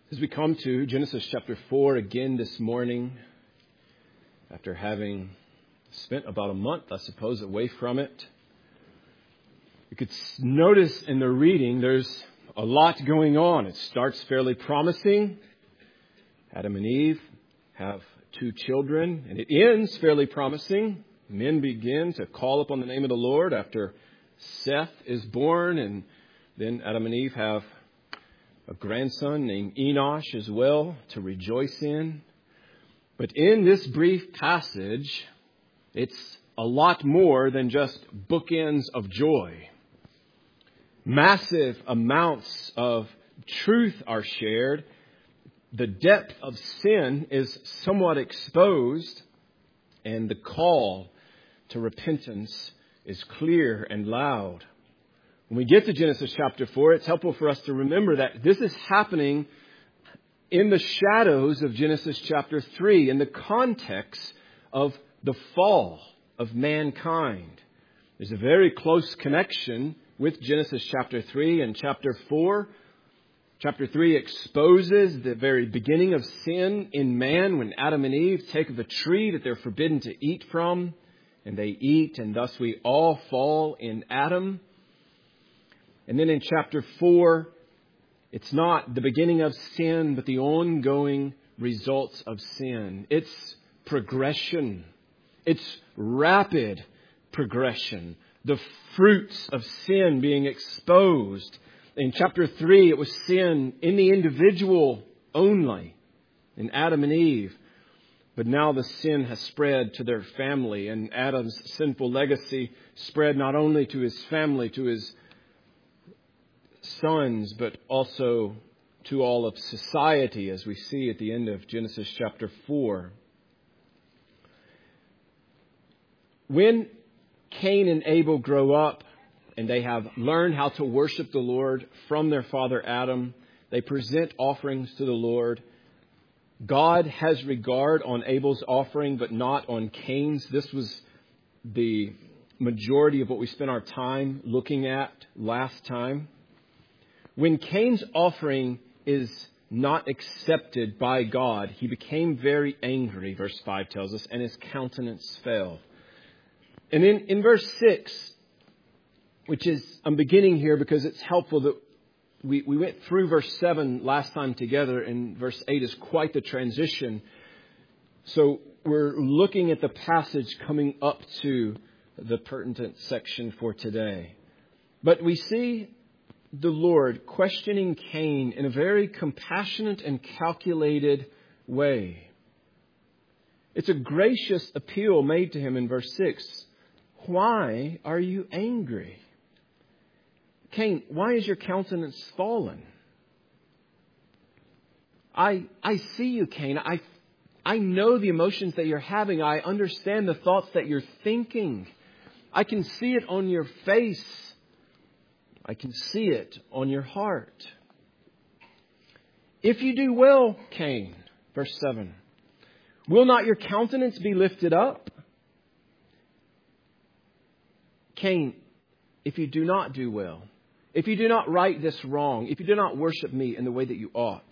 As we come to Genesis chapter 4 again this morning, after having spent about a month, I suppose, away from it, you could notice in the reading there's a lot going on. It starts fairly promising. Adam and Eve have 2 children, and it ends fairly promising. Men begin to call upon the name of the Lord after Seth is born, and then Adam and Eve have a grandson named Enosh as well to rejoice in. But in this brief passage, it's a lot more than just bookends of joy. Massive amounts of truth are shared. The depth of sin is somewhat exposed, and the call to repentance is clear and loud. When we get to Genesis chapter 4, it's helpful for us to remember that this is happening in the shadows of Genesis chapter 3, in the context of the fall of mankind. There's a very close connection with Genesis chapter 3 and chapter 4. Chapter 3 exposes the very beginning of sin in man when Adam and Eve take of the tree that they're forbidden to eat from, and they eat, and thus we all fall in Adam. And then in chapter 4, it's not the beginning of sin, but the ongoing results of sin. It's progression. It's rapid progression. The fruits of sin being exposed. In chapter 3, it was sin in the individual only, in Adam and Eve. But now the sin has spread to their family, and Adam's sinful legacy spread not only to his family, to his sons, but also to all of society, as we see at the end of Genesis chapter 4. When Cain and Abel grow up and they have learned how to worship the Lord from their father Adam, they present offerings to the Lord. God has regard on Abel's offering, but not on Cain's. This was the majority of what we spent our time looking at last time. When Cain's offering is not accepted by God, he became very angry, verse 5 tells us, and his countenance fell. And then in verse 6, which is, I'm beginning here because it's helpful that we went through verse 7 last time together, and verse 8 is quite the transition. So we're looking at the passage coming up to the pertinent section for today. But we see the Lord questioning Cain in a very compassionate and calculated way. It's a gracious appeal made to him in verse 6. Why are you angry? Cain, why is your countenance fallen? I see you, Cain. I know the emotions that you're having. I understand the thoughts that you're thinking. I can see it on your face. I can see it on your heart. If you do well, Cain, verse 7, will not your countenance be lifted up? Cain, if you do not do well, if you do not right this wrong, if you do not worship me in the way that you ought,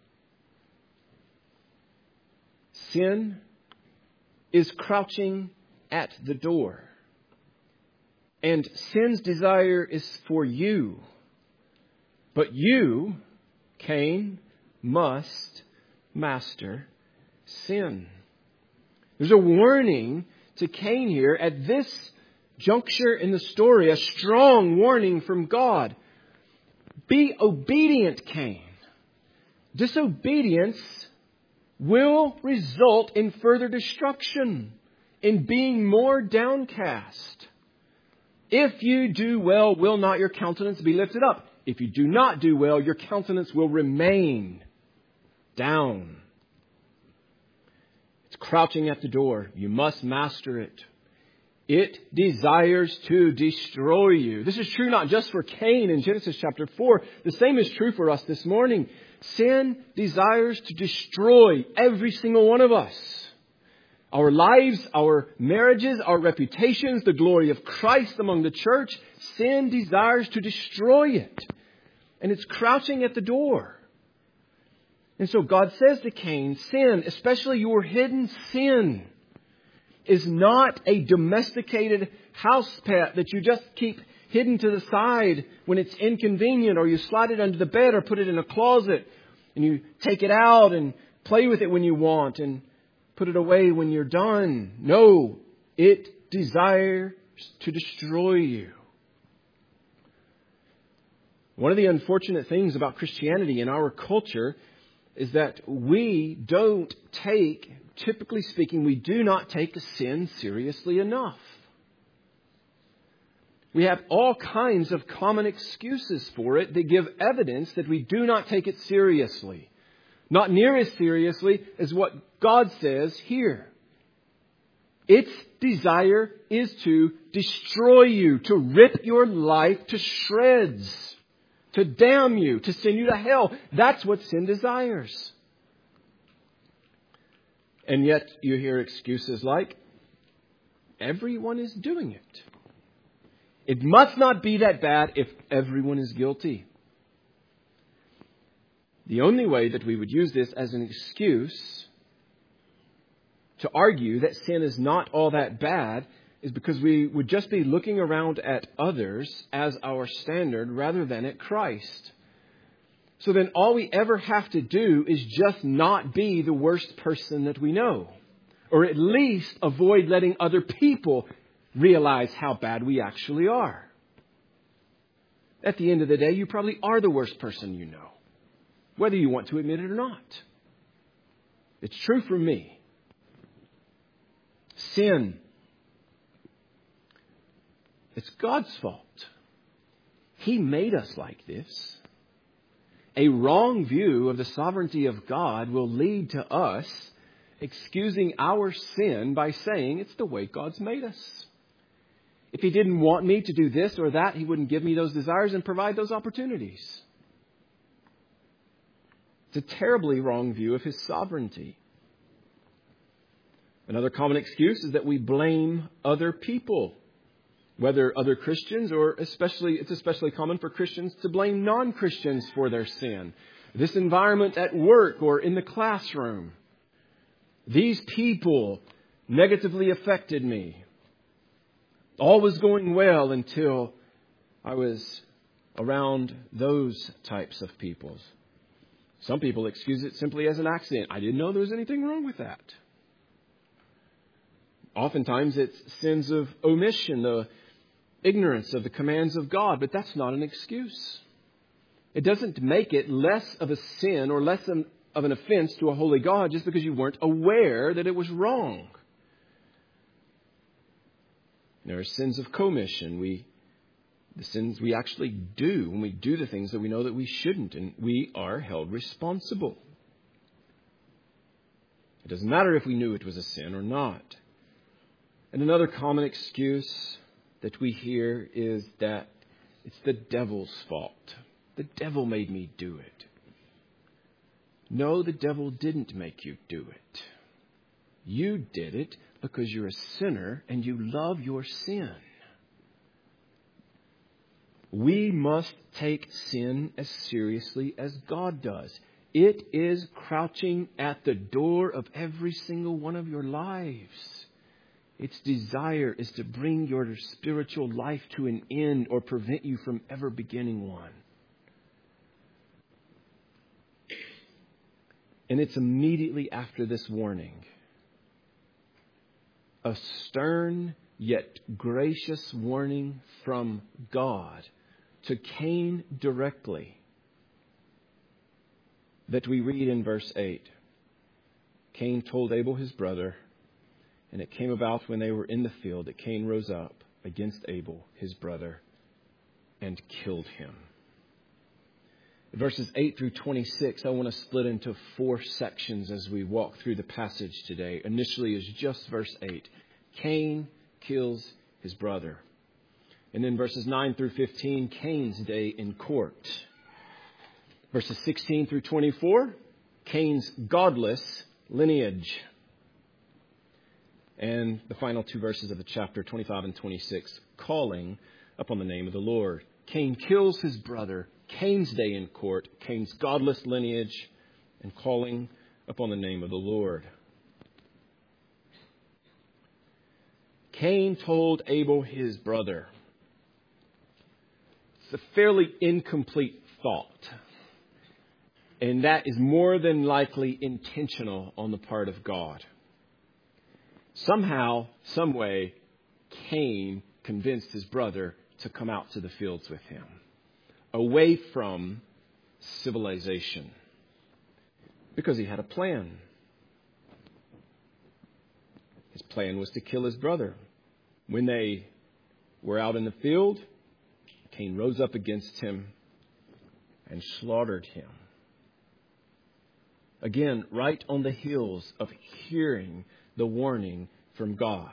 sin is crouching at the door. And sin's desire is for you. But you, Cain, must master sin. There's a warning to Cain here at this juncture in the story, a strong warning from God. Be obedient, Cain. Disobedience will result in further destruction, in being more downcast. If you do well, will not your countenance be lifted up? If you do not do well, your countenance will remain down. It's crouching at the door. You must master it. It desires to destroy you. This is true not just for Cain in Genesis chapter 4. The same is true for us this morning. Sin desires to destroy every single one of us. Our lives, our marriages, our reputations, the glory of Christ among the church. Sin desires to destroy it. And it's crouching at the door. And so God says to Cain, sin, especially your hidden sin, is not a domesticated house pet that you just keep hidden to the side when it's inconvenient, or you slide it under the bed or put it in a closet and you take it out and play with it when you want and put it away when you're done. No, it desires to destroy you. One of the unfortunate things about Christianity in our culture is that typically speaking, we do not take sin seriously enough. We have all kinds of common excuses for it that give evidence that we do not take it seriously. Not near as seriously as what God says here. Its desire is to destroy you, to rip your life to shreds, to damn you, to send you to hell. That's what sin desires. And yet you hear excuses like, everyone is doing it. It must not be that bad if everyone is guilty. The only way that we would use this as an excuse to argue that sin is not all that bad is because we would just be looking around at others as our standard rather than at Christ. So then all we ever have to do is just not be the worst person that we know. Or at least avoid letting other people realize how bad we actually are. At the end of the day, you probably are the worst person you know, whether you want to admit it or not. It's true for me. Sin, it's God's fault. He made us like this. A wrong view of the sovereignty of God will lead to us excusing our sin by saying it's the way God's made us. If He didn't want me to do this or that, He wouldn't give me those desires and provide those opportunities. It's a terribly wrong view of His sovereignty. Another common excuse is that we blame other people, whether other Christians or it's especially common for Christians to blame non-Christians for their sin. This environment at work or in the classroom. These people negatively affected me. All was going well until I was around those types of people. Some people excuse it simply as an accident. I didn't know there was anything wrong with that. Oftentimes it's sins of omission, the ignorance of the commands of God, but that's not an excuse. It doesn't make it less of a sin or less of an offense to a holy God just because you weren't aware that it was wrong. There are sins of commission. The sins we actually do when we do the things that we know that we shouldn't, and we are held responsible. It doesn't matter if we knew it was a sin or not. And another common excuse that we hear is that it's the devil's fault. The devil made me do it. No, the devil didn't make you do it. You did it because you're a sinner and you love your sin. We must take sin as seriously as God does. It is crouching at the door of every single one of your lives. Its desire is to bring your spiritual life to an end or prevent you from ever beginning one. And it's immediately after this warning. A stern yet gracious warning from God to Cain directly that we read in verse 8. Cain told Abel his brother, and it came about when they were in the field that Cain rose up against Abel his brother and killed him. Verses 8 through 26, I want to split into 4 sections as we walk through the passage today. Initially is just verse 8. Cain kills his brother. And then verses 9 through 15, Cain's day in court. Verses 16 through 24, Cain's godless lineage. And the final 2 verses of the chapter, 25 and 26, calling upon the name of the Lord. Cain kills his brother. Cain's day in court, Cain's godless lineage, and calling upon the name of the Lord. Cain told Abel, his brother. It's a fairly incomplete thought. And that is more than likely intentional on the part of God. Somehow, some way, Cain convinced his brother to come out to the fields with him, away from civilization, because he had a plan. His plan was to kill his brother. When they were out in the field, Cain rose up against him and slaughtered him. Again, right on the heels of hearing the warning from God.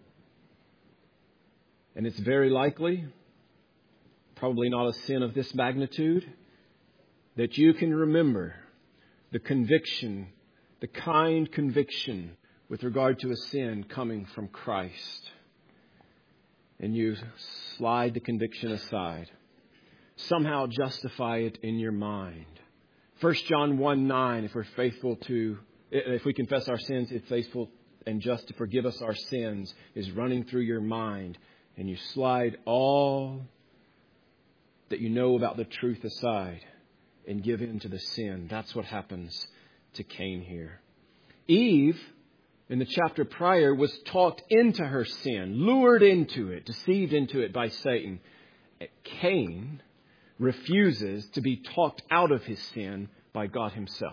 And it's very likely, probably not a sin of this magnitude, that you can remember the conviction, the kind conviction with regard to a sin coming from Christ. And you slide the conviction aside. Somehow justify it in your mind. 1 John 1:9, if we confess our sins, it's faithful and just to forgive us our sins, is running through your mind. And you slide all that you know about the truth aside and give in to the sin. That's what happens to Cain here. Eve, in the chapter prior, was talked into her sin, lured into it, deceived into it by Satan. Cain refuses to be talked out of his sin by God himself.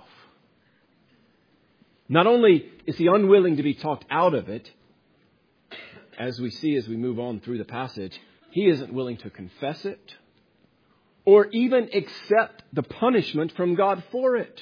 Not only is he unwilling to be talked out of it, as we see as we move on through the passage, he isn't willing to confess it or even accept the punishment from God for it.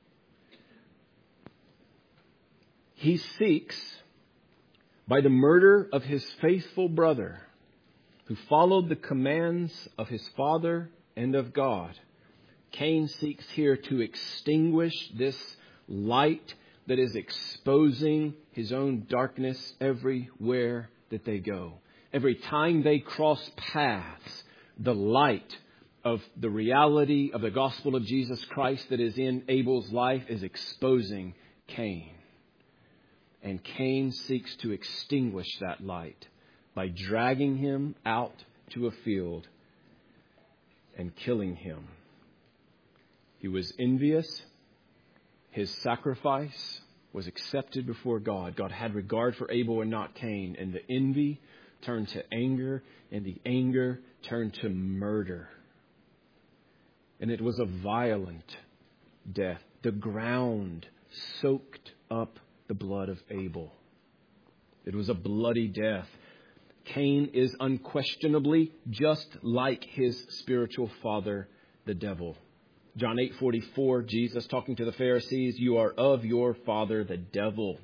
He seeks, by the murder of his faithful brother, who followed the commands of his father and of God, Cain seeks here to extinguish this light that is exposing his own darkness everywhere that they go. Every time they cross paths, the light of the reality of the gospel of Jesus Christ that is in Abel's life is exposing Cain. And Cain seeks to extinguish that light by dragging him out to a field and killing him. He was envious. His sacrifice was accepted before God. God had regard for Abel and not Cain. And the envy turned to anger, and the anger turned to murder. And it was a violent death. The ground soaked up the blood of Abel. It was a bloody death. Cain is unquestionably just like his spiritual father, the devil. John 8:44, Jesus talking to the Pharisees, "You are of your father, the devil."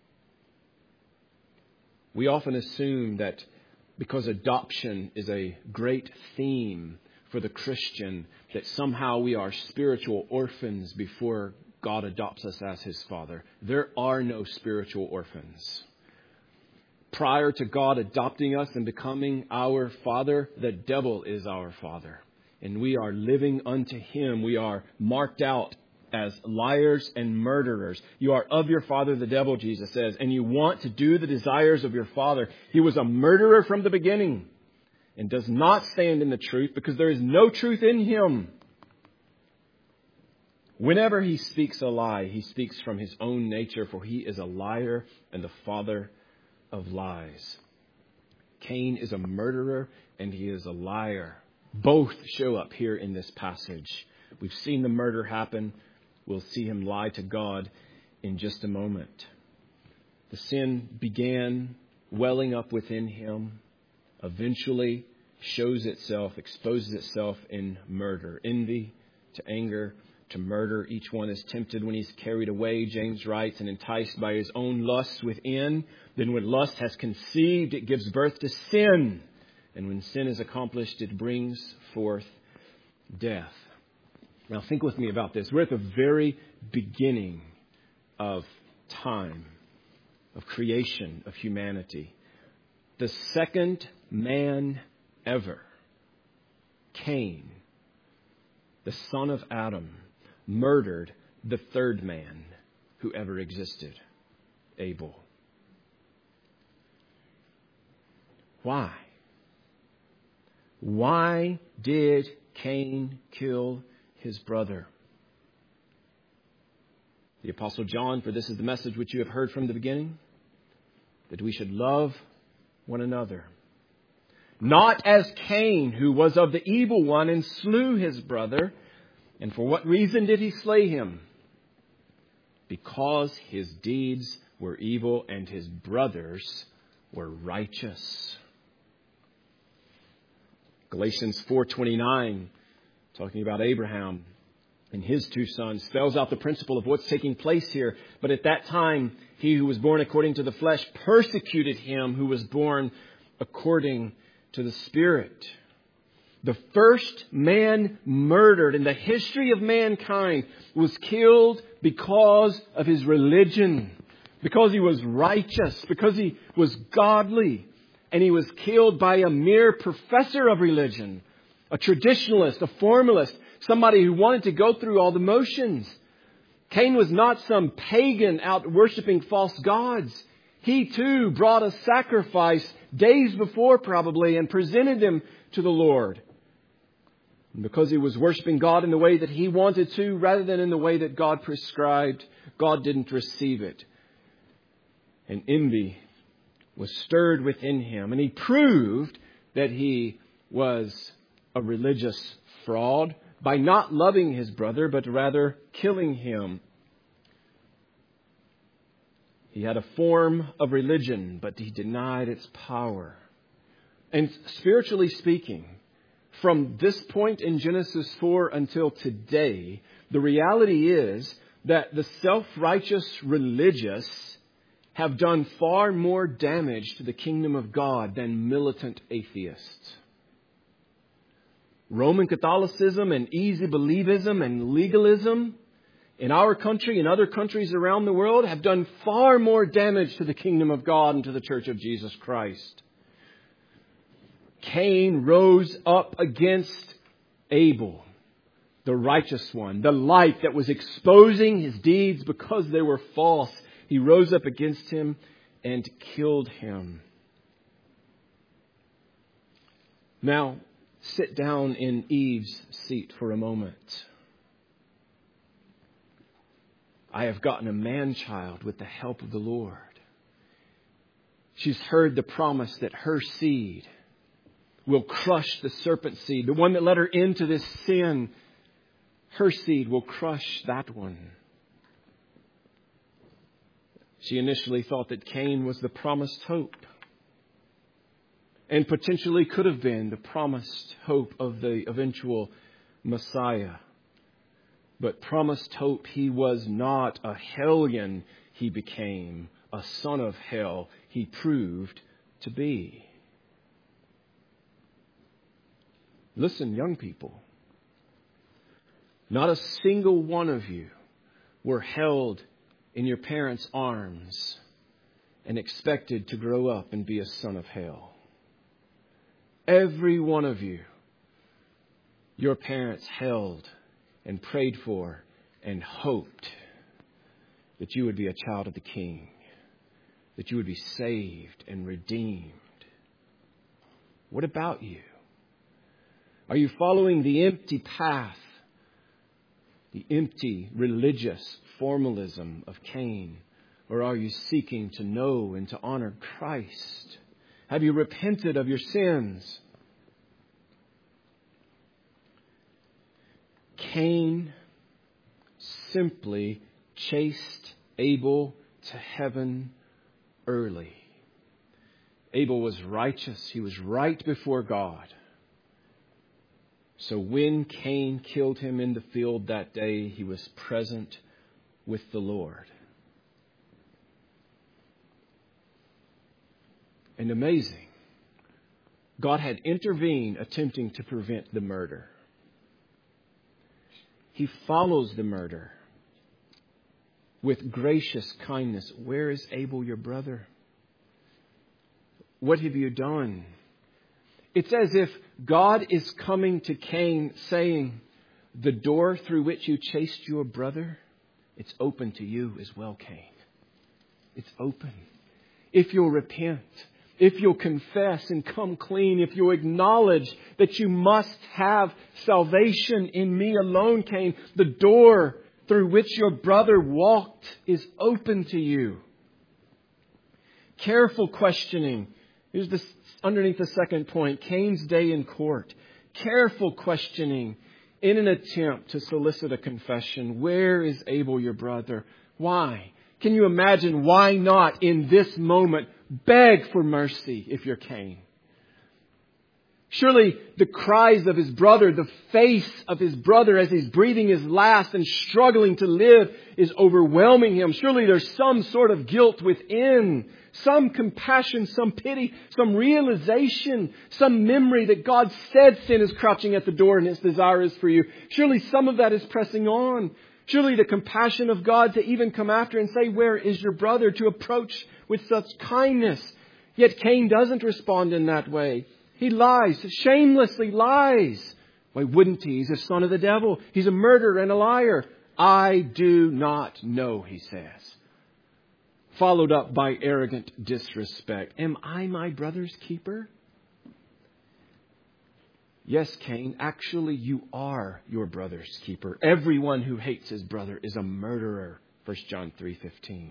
We often assume that because adoption is a great theme for the Christian, that somehow we are spiritual orphans before God adopts us as his father. There are no spiritual orphans. Prior to God adopting us and becoming our father, the devil is our father. And we are living unto him. We are marked out as liars and murderers. You are of your father, the devil, Jesus says, and you want to do the desires of your father. He was a murderer from the beginning and does not stand in the truth because there is no truth in him. Whenever he speaks a lie, he speaks from his own nature, for he is a liar and the father of lies. Cain is a murderer and he is a liar. Both show up here in this passage. We've seen the murder happen. We'll see him lie to God in just a moment. The sin began welling up within him, eventually shows itself, exposes itself in murder. Envy to anger to murder. Each one is tempted when he's carried away, James writes, and enticed by his own lusts within. Then when lust has conceived, it gives birth to sin. And when sin is accomplished, it brings forth death. Now think with me about this. We're at the very beginning of time, of creation, of humanity. The second man ever, Cain, the son of Adam, murdered the third man who ever existed, Abel. Why? Why did Cain kill his brother? The Apostle John, for this is the message which you have heard from the beginning, that we should love one another. Not as Cain, who was of the evil one and slew his brother. And for what reason did he slay him? Because his deeds were evil and his brothers were righteous. Galatians 4:29, talking about Abraham and his two sons, spells out the principle of what's taking place here. But at that time, he who was born according to the flesh persecuted him who was born according to the Spirit. The first man murdered in the history of mankind was killed because of his religion, because he was righteous, because he was godly. And he was killed by a mere professor of religion, a traditionalist, a formalist, somebody who wanted to go through all the motions. Cain was not some pagan out worshiping false gods. He too brought a sacrifice days before probably and presented them to the Lord. And because he was worshiping God in the way that he wanted to rather than in the way that God prescribed, God didn't receive it. And envy was stirred within him, and he proved that he was a religious fraud by not loving his brother, but rather killing him. He had a form of religion, but he denied its power. And spiritually speaking, from this point in Genesis 4 until today, the reality is that the self-righteous religious have done far more damage to the kingdom of God than militant atheists. Roman Catholicism and easy believism and legalism in our country and other countries around the world have done far more damage to the kingdom of God and to the Church of Jesus Christ. Cain rose up against Abel, the righteous one, the light that was exposing his deeds because they were false. He rose up against him and killed him. Now, sit down in Eve's seat for a moment. I have gotten a man-child with the help of the Lord. She's heard the promise that her seed will crush the serpent seed, the one that led her into this sin. Her seed will crush that one. She initially thought that Cain was the promised hope and potentially could have been the promised hope of the eventual Messiah. But promised hope he was not. A hellion he became. A son of hell he proved to be. Listen, young people. Not a single one of you were held in your parents' arms and expected to grow up and be a son of hell. Every one of you, your parents held and prayed for and hoped that you would be a child of the King, that you would be saved and redeemed. What about you? Are you following the empty path, the empty religious formalism of Cain? Or are you seeking to know and to honor Christ? Have you repented of your sins? Cain simply chased Abel to heaven early. Abel was righteous. He was right before God. So when Cain killed him in the field that day, he was present with the Lord. And amazing, God had intervened attempting to prevent the murder. He follows the murder with gracious kindness. Where is Abel, your brother? What have you done? It's as if God is coming to Cain saying, the door through which you chased your brother, It's open to you as well, Cain. It's open. If you'll repent, if you'll confess and come clean, if you'll acknowledge that you must have salvation in me alone, Cain, the door through which your brother walked is open to you. Careful questioning. Here's this underneath the second point, Cain's day in court. Careful questioning in an attempt to solicit a confession. Where is Abel, your brother? Why? Can you imagine why not in this moment beg for mercy if you're Cain? Surely the cries of his brother, the face of his brother as he's breathing his last and struggling to live is overwhelming him. Surely there's some sort of guilt within, some compassion, some pity, some realization, some memory that God said sin is crouching at the door and His desire is for you. Surely some of that is pressing on. Surely the compassion of God to even come after and say, where is your brother? To approach with such kindness. Yet Cain doesn't respond in that way. He lies, shamelessly lies. Why wouldn't he? He's a son of the devil. He's a murderer and a liar. I do not know, he says. Followed up by arrogant disrespect. Am I my brother's keeper? Yes, Cain, actually you are your brother's keeper. Everyone who hates his brother is a murderer. 1 John 3:15.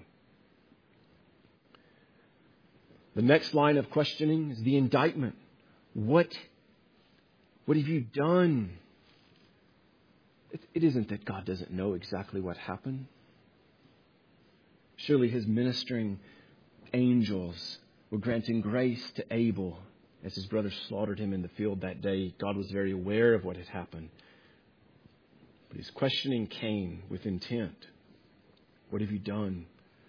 The next line of questioning is the indictment. What have you done? It isn't that God doesn't know exactly what happened. Surely His ministering angels were granting grace to Abel as his brother slaughtered him in the field that day. God was very aware of what had happened. But He's questioning Cain with intent. What have you done?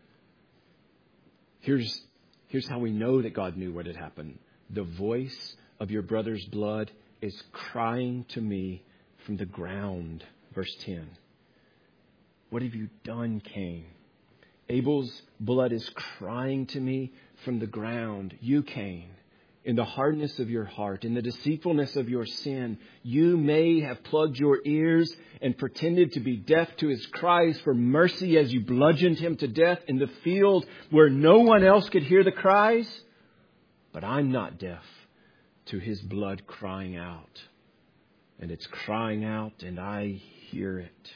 Here's how we know that God knew what had happened. The voice of your brother's blood is crying to me from the ground. Verse 10. What have you done, Cain? Abel's blood is crying to me from the ground. You, Cain, in the hardness of your heart, in the deceitfulness of your sin, you may have plugged your ears and pretended to be deaf to his cries for mercy as you bludgeoned him to death in the field where no one else could hear the cries. But I'm not deaf to his blood crying out. And it's crying out and I hear it.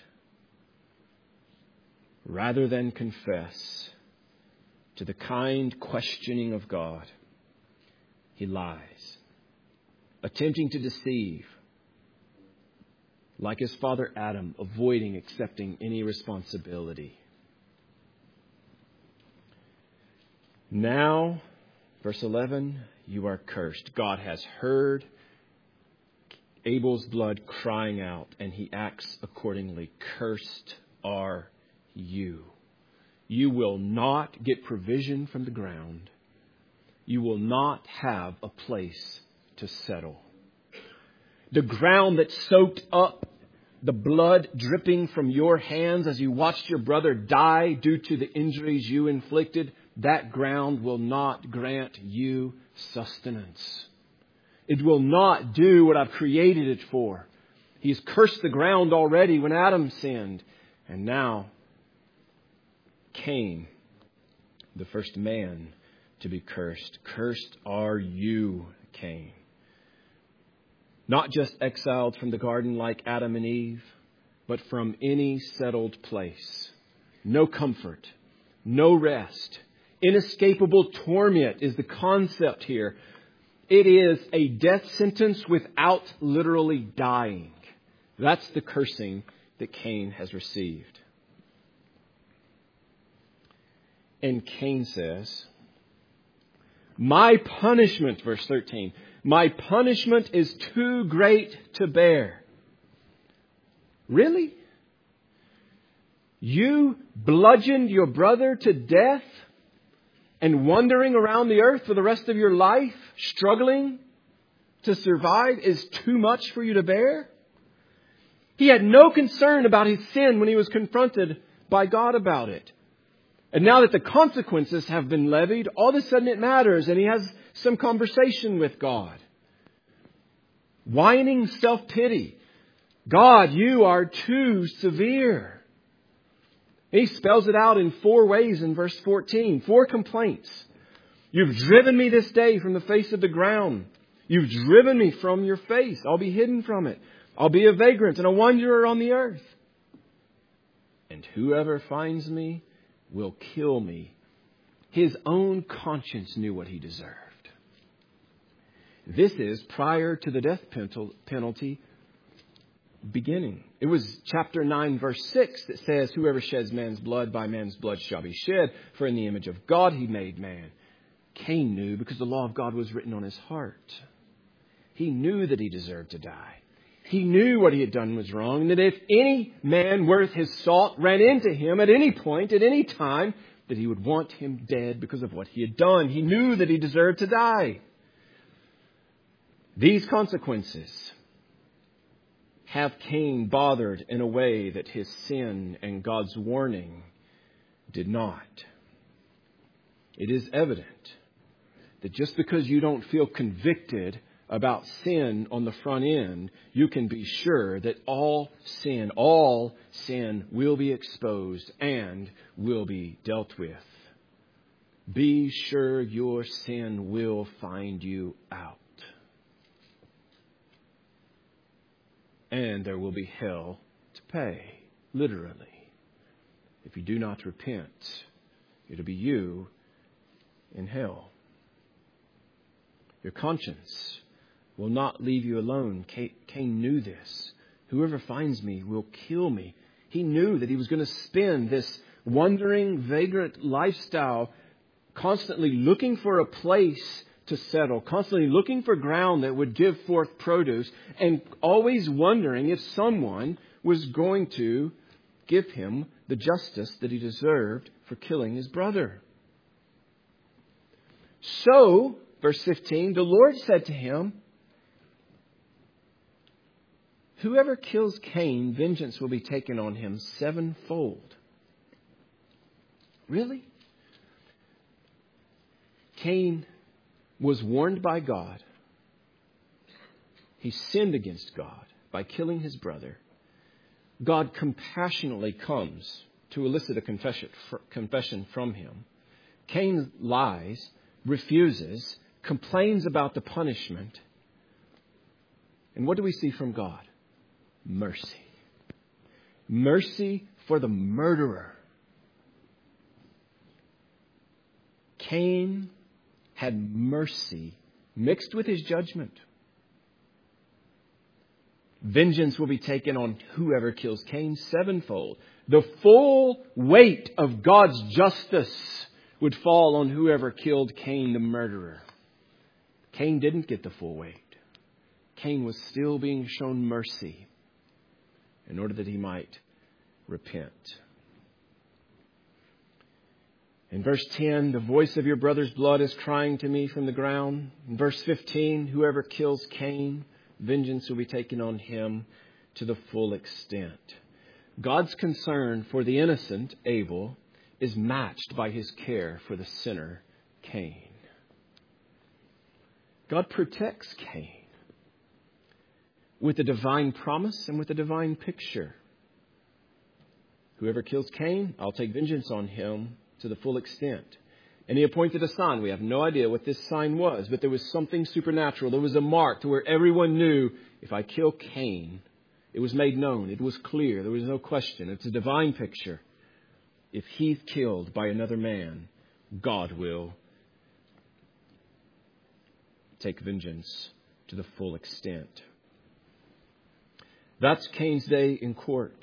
Rather than confess to the kind questioning of God, he lies, attempting to deceive, like his father Adam, avoiding accepting any responsibility. Now, verse 11, you are cursed. God has heard Abel's blood crying out, and he acts accordingly. Cursed are you. You will not get provision from the ground. You will not have a place to settle. The ground that soaked up the blood dripping from your hands as you watched your brother die due to the injuries you inflicted, that ground will not grant you sustenance. It will not do what I've created it for. He's cursed the ground already when Adam sinned. And now, Cain, the first man to be cursed. Cursed are you, Cain. Not just exiled from the garden like Adam and Eve, but from any settled place. No comfort, no rest. Inescapable torment is the concept here. It is a death sentence without literally dying. That's the cursing that Cain has received. And Cain says, my punishment, verse 13, my punishment is too great to bear. Really? You bludgeoned your brother to death and wandering around the earth for the rest of your life, struggling to survive, is too much for you to bear? He had no concern about his sin when he was confronted by God about it. And now that the consequences have been levied, all of a sudden it matters, and he has some conversation with God. Whining self-pity. God, you are too severe. He spells it out in 4 ways in verse 14. 4 complaints. You've driven me this day from the face of the ground. You've driven me from your face. I'll be hidden from it. I'll be a vagrant and a wanderer on the earth. And whoever finds me will kill me. His own conscience knew what he deserved. This is prior to the death penalty beginning. It was chapter 9, verse 6 that says, whoever sheds man's blood, by man's blood shall be shed. For in the image of God he made man. Cain knew because the law of God was written on his heart. He knew that he deserved to die. He knew what he had done was wrong, and that if any man worth his salt ran into him at any point, at any time, that he would want him dead because of what he had done. He knew that he deserved to die. These consequences have Cain bothered in a way that his sin and God's warning did not. It is evident that just because you don't feel convicted about sin on the front end, you can be sure that all sin will be exposed and will be dealt with. Be sure your sin will find you out. And there will be hell to pay, literally. If you do not repent, it'll be you in hell. Your conscience will not leave you alone. Cain knew this. Whoever finds me will kill me. He knew that he was going to spend this wandering, vagrant lifestyle constantly looking for a place to settle, constantly looking for ground that would give forth produce, and always wondering if someone was going to give him the justice that he deserved for killing his brother. So, verse 15, the Lord said to him, whoever kills Cain, vengeance will be taken on him sevenfold. Really? Cain was warned by God. He sinned against God by killing his brother. God compassionately comes to elicit a confession from him. Cain lies, refuses, complains about the punishment. And what do we see from God? Mercy. Mercy for the murderer. Cain had mercy mixed with his judgment. Vengeance will be taken on whoever kills Cain sevenfold. The full weight of God's justice would fall on whoever killed Cain, the murderer. Cain didn't get the full weight. Cain was still being shown mercy in order that he might repent. In verse 10, the voice of your brother's blood is crying to me from the ground. In verse 15, whoever kills Cain, vengeance will be taken on him to the full extent. God's concern for the innocent, Abel, is matched by his care for the sinner, Cain. God protects Cain with a divine promise and with a divine picture. Whoever kills Cain, I'll take vengeance on him to the full extent. And he appointed a sign. We have no idea what this sign was, but there was something supernatural. There was a mark to where everyone knew, if I kill Cain, it was made known. It was clear. There was no question. It's a divine picture. If he's killed by another man, God will take vengeance to the full extent. That's Cain's day in court.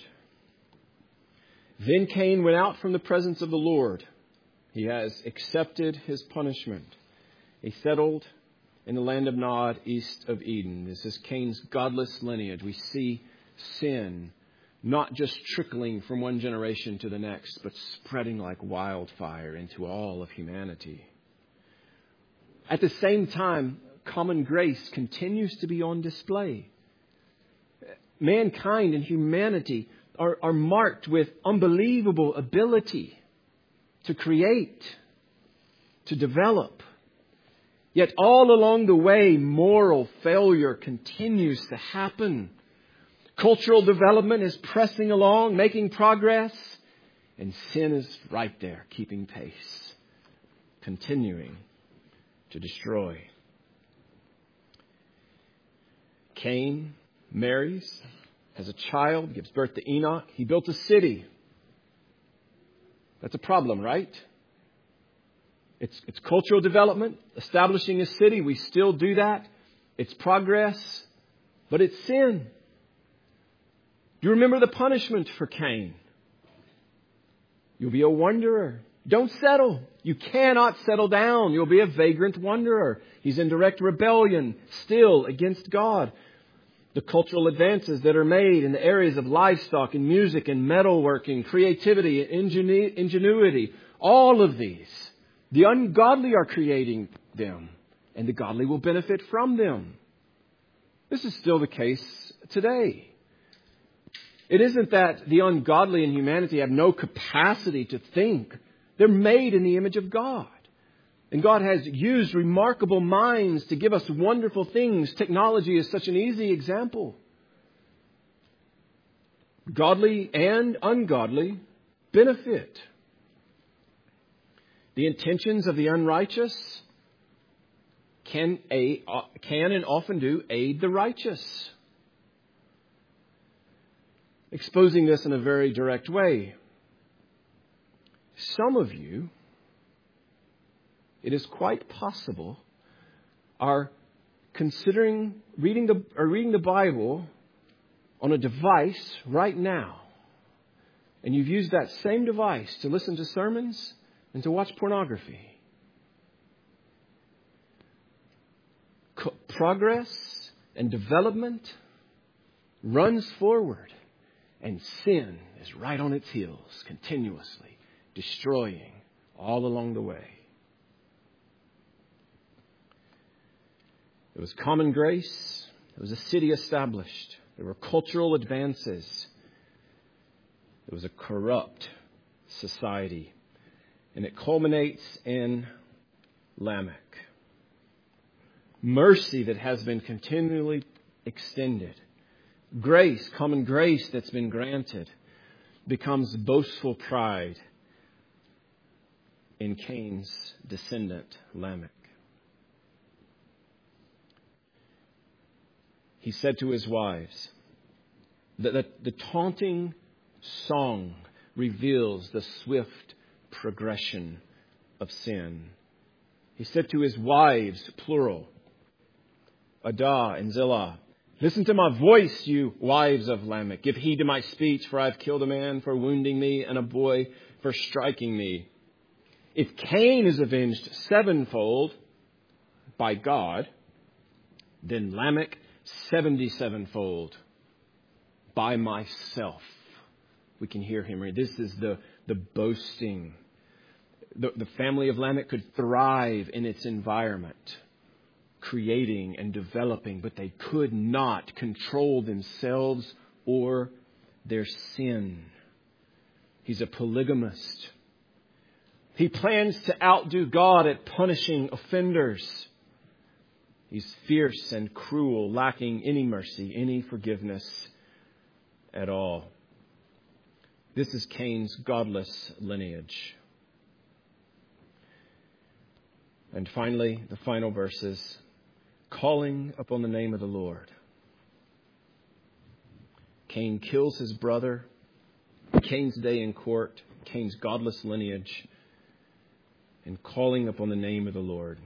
Then Cain went out from the presence of the Lord. He has accepted his punishment. He settled in the land of Nod, east of Eden. This is Cain's godless lineage. We see sin not just trickling from one generation to the next, but spreading like wildfire into all of humanity. At the same time, common grace continues to be on display. Mankind and humanity are marked with unbelievable ability to create, to develop. Yet all along the way, moral failure continues to happen. Cultural development is pressing along, making progress. And sin is right there, keeping pace, continuing to destroy. Cain marries, has a child, gives birth to Enoch. He built a city. That's a problem, right? It's cultural development, establishing a city. We still do that. It's progress, but it's sin. Do you remember the punishment for Cain? You'll be a wanderer. Don't settle. You cannot settle down. You'll be a vagrant wanderer. He's in direct rebellion still against God. The cultural advances that are made in the areas of livestock and music and metalworking, creativity and ingenuity, all of these, the ungodly are creating them, and the godly will benefit from them. This is still the case today. It isn't that the ungodly in humanity have no capacity to think. They're made in the image of God. And God has used remarkable minds to give us wonderful things. Technology is such an easy example. Godly and ungodly benefit. The intentions of the unrighteous can and often do aid the righteous. Exposing this in a very direct way. Some of you, it is quite possible, are considering reading the Bible on a device right now. And you've used that same device to listen to sermons and to watch pornography. Progress and development runs forward. And sin is right on its heels, continuously destroying all along the way. There was common grace. There was a city established. There were cultural advances. There was a corrupt society. And it culminates in Lamech. Mercy that has been continually extended. Grace, common grace that's been granted, becomes boastful pride in Cain's descendant, Lamech. He said to his wives, that the taunting song reveals the swift progression of sin. He said to his wives, plural, Adah and Zillah, listen to my voice, you wives of Lamech. Give heed to my speech, for I have killed a man for wounding me and a boy for striking me. If Cain is avenged sevenfold by God, then Lamech 77-fold by myself. We can hear him. This is the boasting. The family of Lamech could thrive in its environment, creating and developing, but they could not control themselves or their sin. He's a polygamist. He plans to outdo God at punishing offenders. He's fierce and cruel, lacking any mercy, any forgiveness at all. This is Cain's godless lineage. And finally, the final verses, calling upon the name of the Lord. Cain kills his brother. Cain's day in court. Cain's godless lineage. And calling upon the name of the Lord.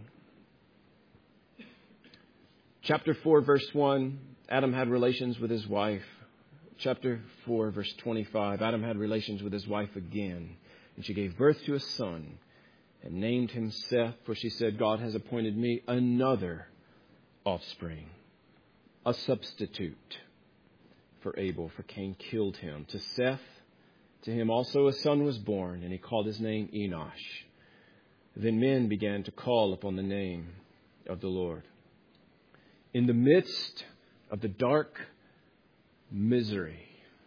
Chapter 4, verse 1, Adam had relations with his wife. Chapter 4, verse 25, Adam had relations with his wife again. And she gave birth to a son and named him Seth, for she said, God has appointed me another offspring, a substitute for Abel, for Cain killed him. To Seth, to him also a son was born, and he called his name Enosh. Then men began to call upon the name of the Lord. In the midst of the dark misery,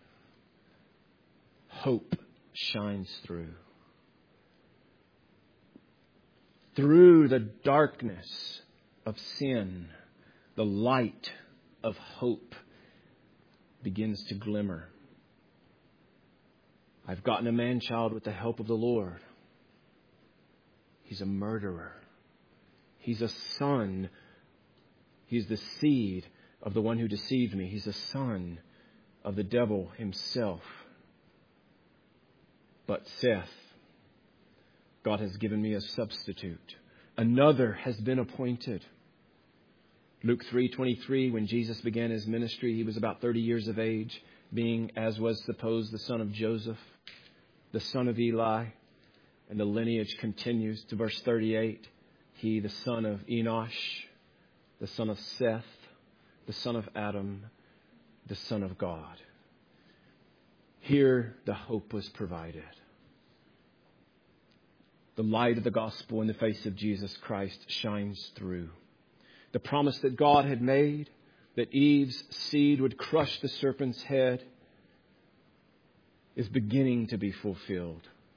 hope shines through. Through the darkness of sin, the light of hope begins to glimmer. I've gotten a man-child with the help of the Lord. He's a murderer. He's a son. He's the seed of the one who deceived me. He's a son of the devil himself. But Seth, God has given me a substitute. Another has been appointed. Luke 3:23, when Jesus began his ministry, he was about 30 years of age, being, as was supposed, the son of Joseph, the son of Eli. And the lineage continues to verse 38. He, the son of Enosh, the son of Seth, the son of Adam, the son of God. Here the hope was provided. The light of the gospel in the face of Jesus Christ shines through. The promise that God had made, that Eve's seed would crush the serpent's head, is beginning to be fulfilled.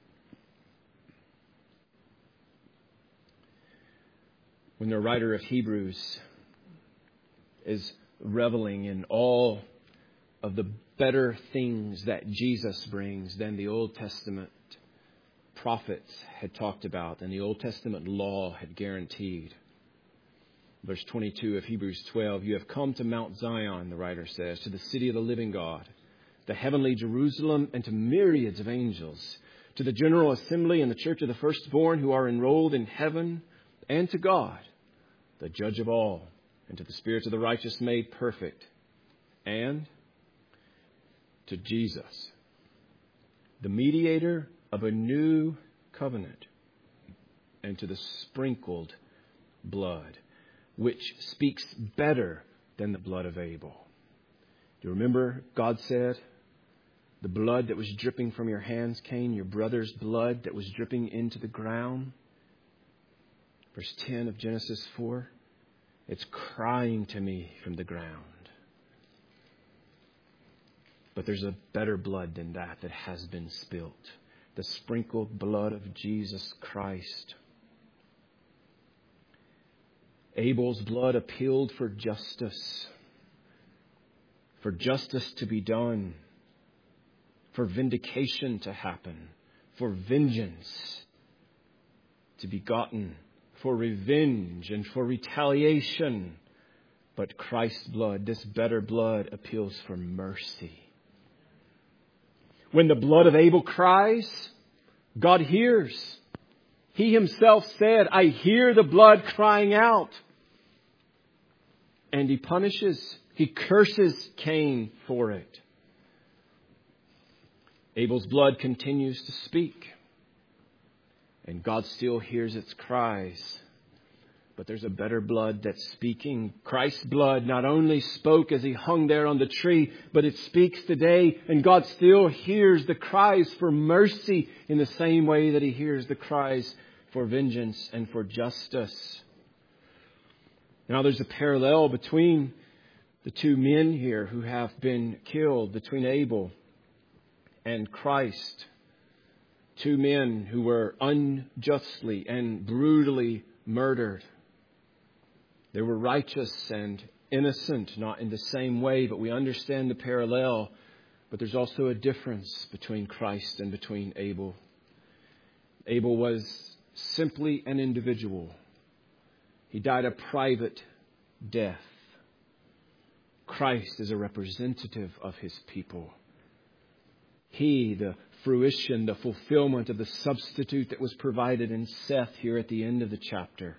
When the writer of Hebrews is reveling in all of the better things that Jesus brings than the Old Testament prophets had talked about and the Old Testament law had guaranteed. Verse 22 of Hebrews 12, you have come to Mount Zion, the writer says, to the city of the living God, the heavenly Jerusalem, and to myriads of angels, to the general assembly and the church of the firstborn who are enrolled in heaven, and to God, the judge of all, and to the spirits of the righteous made perfect, and to Jesus, the mediator of a new covenant, and to the sprinkled blood, which speaks better than the blood of Abel. Do you remember God said, the blood that was dripping from your hands, Cain, your brother's blood that was dripping into the ground? Verse 10 of Genesis 4, it's crying to me from the ground. But there's a better blood than that has been spilt. The sprinkled blood of Jesus Christ. Abel's blood appealed for justice to be done, for vindication to happen, for vengeance to be gotten, for revenge and for retaliation. But Christ's blood, this better blood, appeals for mercy. When the blood of Abel cries, God hears. He himself said, I hear the blood crying out. And he punishes, he curses Cain for it. Abel's blood continues to speak. And God still hears its cries. But there's a better blood that's speaking. Christ's blood not only spoke as he hung there on the tree, but it speaks today. And God still hears the cries for mercy in the same way that he hears the cries for vengeance and for justice. Now there's a parallel between the two men here who have been killed, between Abel and Christ. Two men who were unjustly and brutally murdered. They were righteous and innocent, not in the same way, but we understand the parallel. But there's also a difference between Christ and between Abel. Abel was simply an individual. He died a private death. Christ is a representative of his people. He, the fruition, the fulfillment of the substitute that was provided in Seth here at the end of the chapter.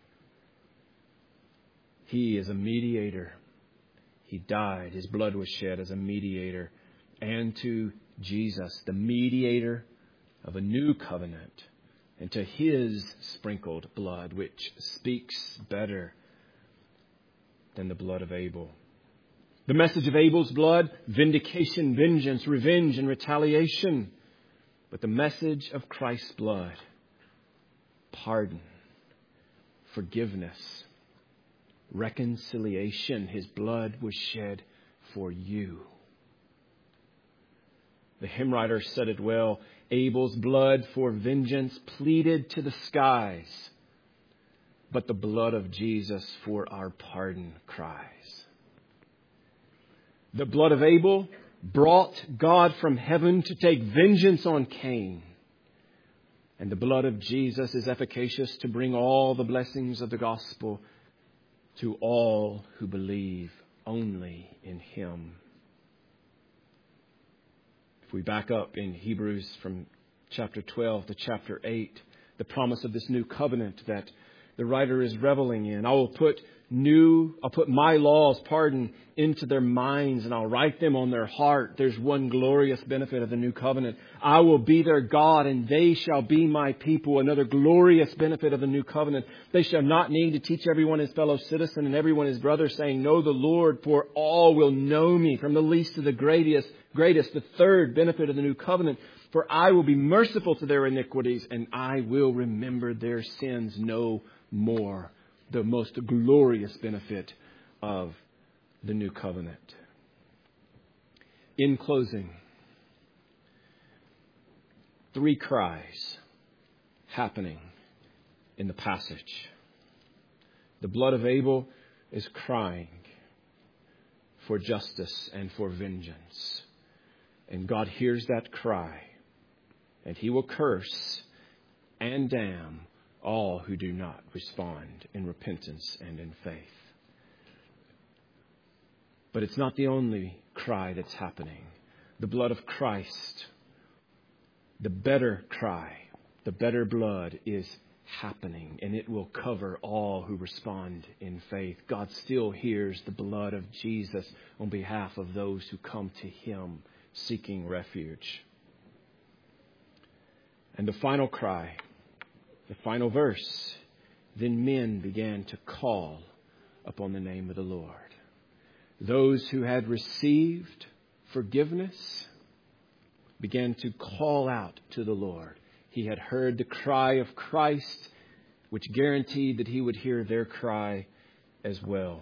He is a mediator. He died. His blood was shed as a mediator. And to Jesus, the mediator of a new covenant. And to his sprinkled blood, which speaks better than the blood of Abel. The message of Abel's blood, vindication, vengeance, revenge, and retaliation. But the message of Christ's blood, pardon, forgiveness, reconciliation. His blood was shed for you. The hymn writer said it well. Abel's blood for vengeance pleaded to the skies, but the blood of Jesus for our pardon cries. The blood of Abel brought God from heaven to take vengeance on Cain. And the blood of Jesus is efficacious to bring all the blessings of the gospel to all who believe only in Him. If we back up in Hebrews from chapter 12 to chapter 8, the promise of this new covenant that the writer is reveling in. I'll put my laws, into their minds, and I'll write them on their heart. There's one glorious benefit of the new covenant. I will be their God, and they shall be my people. Another glorious benefit of the new covenant. They shall not need to teach everyone his fellow citizen and everyone his brother, saying, know the Lord, for all will know me, from the least to the greatest. The third benefit of the new covenant. For I will be merciful to their iniquities, and I will remember their sins no more. The most glorious benefit of the new covenant. In closing, 3 cries happening in the passage. The blood of Abel is crying for justice and for vengeance. And God hears that cry, and He will curse and damn all who do not respond in repentance and in faith. But it's not the only cry that's happening. The blood of Christ, the better cry, the better blood is happening, and it will cover all who respond in faith. God still hears the blood of Jesus on behalf of those who come to Him seeking refuge. And the final cry, the final verse, then men began to call upon the name of the Lord. Those who had received forgiveness began to call out to the Lord. He had heard the cry of Christ, which guaranteed that He would hear their cry as well.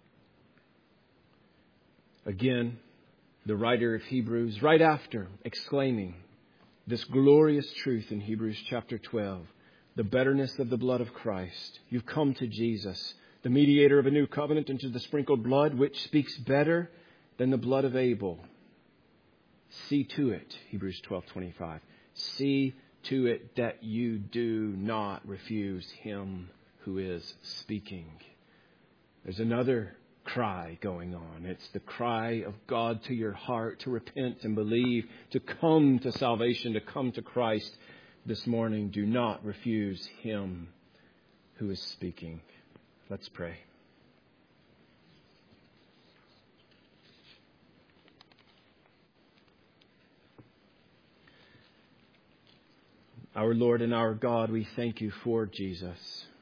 Again, the writer of Hebrews, right after exclaiming this glorious truth in Hebrews chapter 12, the betterness of the blood of Christ. You've come to Jesus, the mediator of a new covenant, and to the sprinkled blood, which speaks better than the blood of Abel. See to it, Hebrews 12:25. See to it that you do not refuse Him who is speaking. There's another cry going on. It's the cry of God to your heart to repent and believe, to come to salvation, to come to Christ this morning. Do not refuse Him who is speaking. Let's pray. Our Lord and our God, we thank You for Jesus.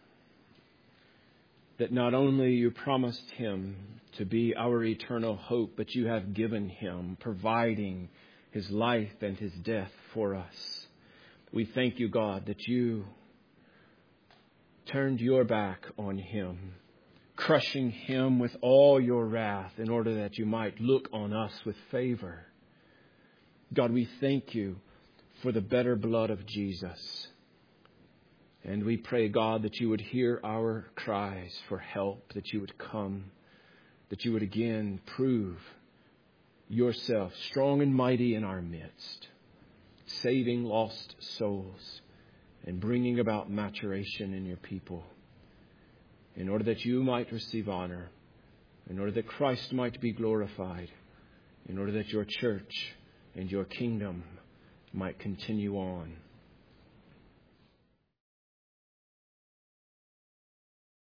That not only You promised Him to be our eternal hope, but You have given Him, providing His life and His death for us. We thank You, God, that You turned Your back on Him, crushing Him with all Your wrath in order that You might look on us with favor. God, we thank You for the better blood of Jesus. And we pray, God, that You would hear our cries for help, that You would come, that You would again prove Yourself strong and mighty in our midst, saving lost souls and bringing about maturation in Your people, in order that You might receive honor, in order that Christ might be glorified, in order that Your church and Your kingdom might continue on.